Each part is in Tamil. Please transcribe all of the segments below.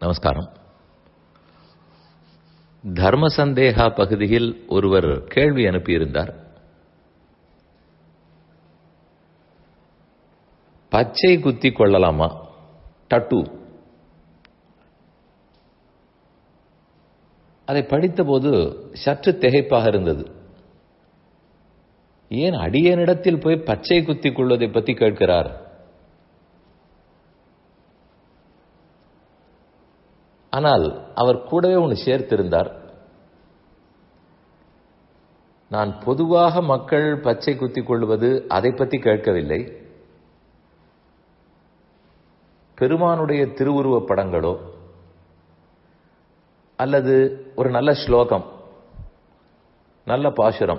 நமஸ்காரம். தர்ம சந்தேகா பகுதியில் ஒருவர் கேள்வி அனுப்பியிருந்தார். பச்சை குத்தி கொள்ளலாமா? டட்டு. அதை படித்தபோது சற்று திகைப்பாக இருந்தது. ஏன் அடியனிடத்தில் போய் பச்சை குத்தி கொள்வதை பற்றி கேட்கிறார்? ஆனால் அவர் கூடவே ஒன்று சேர்த்திருந்தார். நான் பொதுவாக மக்கள் பச்சை குத்தி கொள்வது அதை பற்றி கேட்கவில்லை. பெருமானுடைய திருவுருவப் படங்களோ அல்லது ஒரு நல்ல ஸ்லோகம், நல்ல பாசுரம்,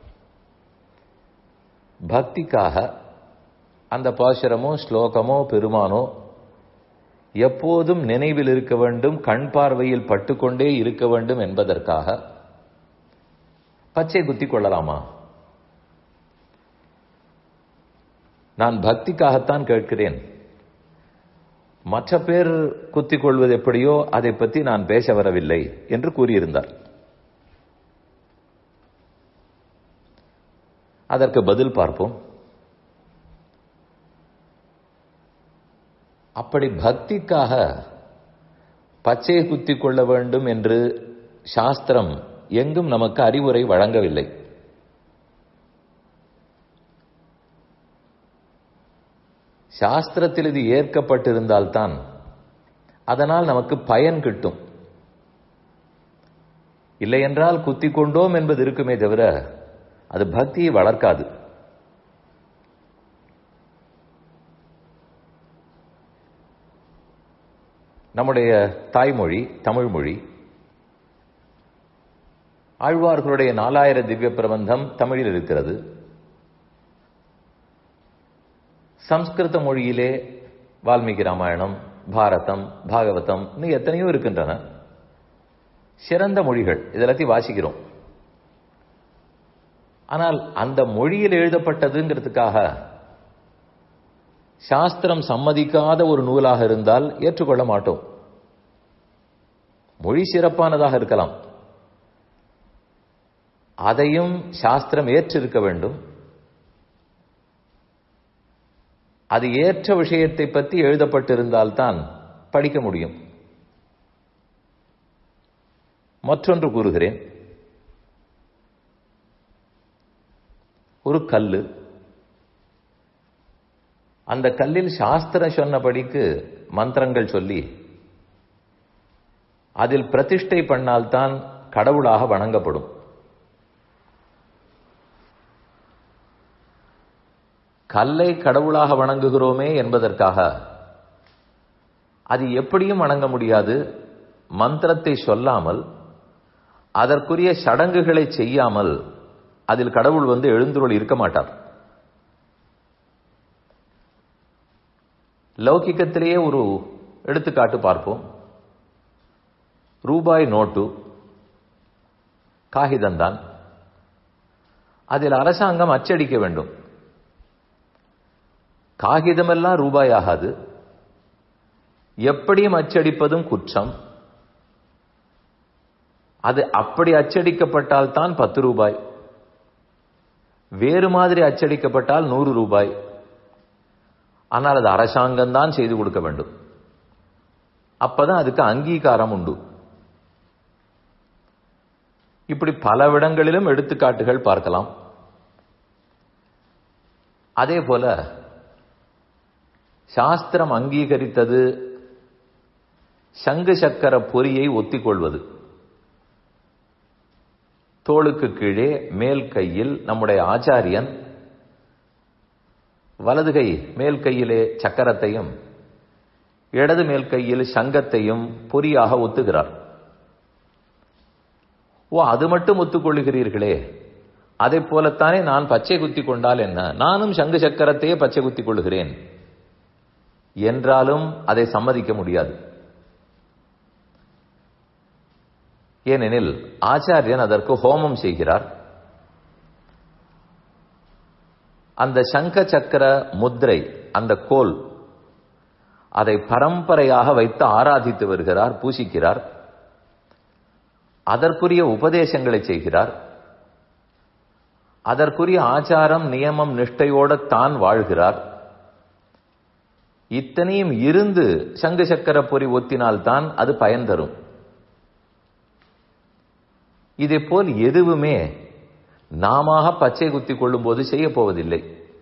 பக்திக்காக அந்த பாசுரமோ ஸ்லோகமோ பெருமானோ எப்போதும் நினைவில் இருக்க வேண்டும், கண் பார்வையில் பட்டுக்கொண்டே இருக்க வேண்டும் என்பதற்காக பச்சை குத்தி கொள்ளலாமா? நான் பக்திக்காகத்தான் கேட்கிறேன். மற்ற பேர் குத்திக் கொள்வது எப்படியோ அதை பற்றி நான் பேச வரவில்லை என்று கூறியிருந்தார். அதற்கு பதில் பார்ப்போம். அப்படி பக்திக்காக பச்சையை குத்திக் கொள்ள வேண்டும் என்று சாஸ்திரம் எங்கும் நமக்கு அறிவுரை வழங்கவில்லை. சாஸ்திரத்தில் இது ஏற்கப்பட்டிருந்தால்தான் அதனால் நமக்கு பயன் கிட்டும். இல்லையென்றால் குத்திக் கொண்டோம் என்பது இருக்குமே தவிர அது பக்தியை வளர்க்காது. நம்முடைய தாய்மொழி தமிழ் மொழி. ஆழ்வார்களுடைய 4000 திவ்ய பிரபந்தம் தமிழில் இருக்கிறது. சம்ஸ்கிருத மொழியிலே வால்மீகி ராமாயணம், பாரதம், பாகவதம் இன்னும் எத்தனையோ இருக்கின்றன. சிறந்த மொழிகள், இதெல்லாத்தையும் வாசிக்கிறோம். ஆனால் அந்த மொழியில் எழுதப்பட்டதுங்கிறதுக்காக சாஸ்திரம் சம்மதிக்காத ஒரு நூலாக இருந்தால் ஏற்றுக்கொள்ள மாட்டோம். மொழி சிறப்பானதாக இருக்கலாம், அதையும் சாஸ்திரம் ஏற்றிருக்க வேண்டும். அது ஏற்ற விஷயத்தை பற்றி எழுதப்பட்டிருந்தால்தான் படிக்க முடியும். மற்றொன்று கூறுகிறேன். ஒரு கல்லு, அந்த கல்லில் சாஸ்திரம் சொன்னபடிக்கு மந்திரங்கள் சொல்லி அதில் பிரதிஷ்டை பண்ணால்தான் கடவுளாக வணங்கப்படும். கல்லை கடவுளாக வணங்குகிறோமே என்பதற்காக அது எப்படியும் வணங்க முடியாது. மந்திரத்தை சொல்லாமல் அதற்குரிய சடங்குகளை செய்யாமல் அதில் கடவுள் எழுந்துருள் இருக்க மாட்டார். லௌகிக்கத்திலேயே ஒரு எடுத்துக்காட்டு பார்ப்போம். ரூபாய் நோட்டு காகிதம்தான். அதில் அரசாங்கம் அச்சடிக்க வேண்டும். காகிதமெல்லாம் ரூபாய் ஆகாது. எப்படியும் அச்சடிப்பதும் குற்றம். அது அப்படி அச்சடிக்கப்பட்டால் தான் 10 ரூபாய். வேறு மாதிரி அச்சடிக்கப்பட்டால் 100 ரூபாய். ஆனால் அது அரசாங்கம் தான் செய்து கொடுக்க வேண்டும். அப்பதான் அதுக்கு அங்கீகாரம் உண்டு. இப்படி பல இடங்களிலும் எடுத்துக்காட்டுகள் பார்க்கலாம். அதே போல சாஸ்திரம் அங்கீகரித்தது சங்கு சக்கர பொறியை ஒத்திக்கொள்வது. தோளுக்கு கீழே மேல் கையில் நம்முடைய ஆச்சாரியன் வலது கை மேல் கையிலே சக்கரத்தையும் இடது மேல் கையில் சங்கத்தையும் பொறியாக ஒத்துகிறார். அது மட்டும் ஒத்துக்கொள்ளுகிறீர்களே, அதை போலத்தானே நான் பச்சை குத்தி கொண்டால் என்ன, நானும் சங்கு சக்கரத்தையே பச்சை குத்தி கொள்ளுகிறேன் என்றாலும் அதை சம்மதிக்க முடியாது. ஏனெனில் ஆச்சாரியன் அதற்கு ஹோமம் செய்கிறார். அந்த சங்க சக்கர முத்திரை, அந்த கோல், அதை பரம்பரையாக வைத்து ஆராதித்து வருகிறார், பூசிக்கிறார். அதற்குரிய உபதேசங்களை செய்கிறார். அதற்குரிய ஆச்சாரம் நியமம் நிஷ்டையோடு தான் வாழ்கிறார். இத்தனையும் இருந்து சங்கு சக்கர பொறி ஒத்தினால்தான் அது பயன் தரும். இதே போல் எதுவுமே நாம பச்சை குத்தி கொள்ளும் போது செய்ய போவதில்லை.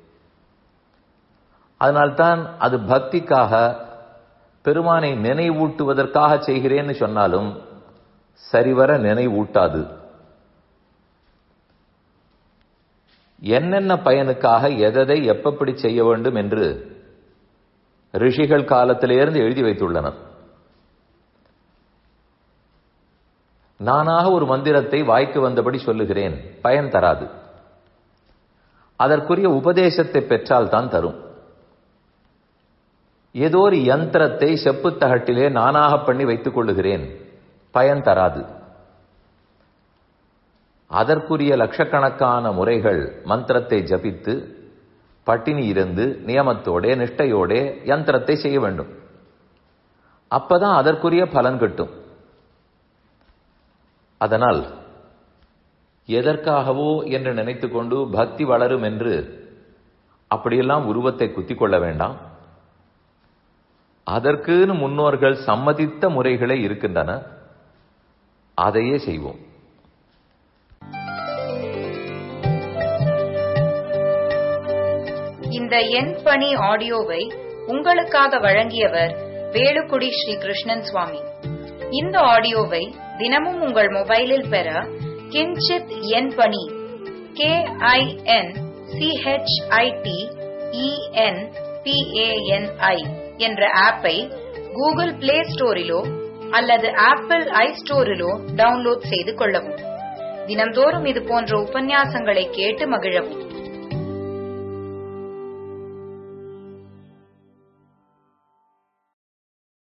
அதனால்தான் அது பக்திக்காக பெருமானை நினைவூட்டுவதற்காக செய்கிறேன்னு சொன்னாலும் சரிவர நினைவூட்டாது. என்னென்ன பயனுக்காக எதை எப்படி செய்ய வேண்டும் என்று ரிஷிகள் காலத்திலிருந்து எழுதி வைத்துள்ளனர். நானாக ஒரு மந்திரத்தை வாய்க்கு வந்தபடி சொல்லுகிறேன், பயன் தராது. அதற்குரிய உபதேசத்தை பெற்றால் தான் தரும். ஏதோ ஒரு யந்திரத்தை செப்பு தகட்டிலே நானாக பண்ணி வைத்துக் கொள்ளுகிறேன், பயன் தராது. அதற்குரிய லட்சக்கணக்கான முறைகள் மந்திரத்தை ஜபித்து பட்டினி இருந்து நியமத்தோட நிஷ்டையோட யந்திரத்தை செய்ய வேண்டும். அப்பதான் அதற்குரிய பலன் கிட்டும். அதனால் எதற்காகவோ என்று நினைத்துக் கொண்டு பக்தி வளரும் என்று அப்படியெல்லாம் உருவத்தை குத்திக் கொள்ள வேண்டாம். அதற்குன்னு முன்னோர்கள் சம்மதித்த முறைகளே இருக்கின்றன, அதையே செய்வோம். இந்த என் பணி ஆடியோவை உங்களுக்காக வழங்கியவர் வேலுக்குடி ஸ்ரீ கிருஷ்ணன் சுவாமி. இந்த ஆடியோவை தினமும் உங்கள் மொபைலில் பெற கிஞ்சித் என் பணி KINCHITENPANI என்ற ஆப்பை கூகுள் பிளே ஸ்டோரிலோ அல்லது ஆப்பிள் ஐ ஸ்டோரிலோ டவுன்லோட் செய்து கொள்ளவும். தினம்தோறும் இது போன்ற உபன்யாசங்களை கேட்டு மகிழவும்.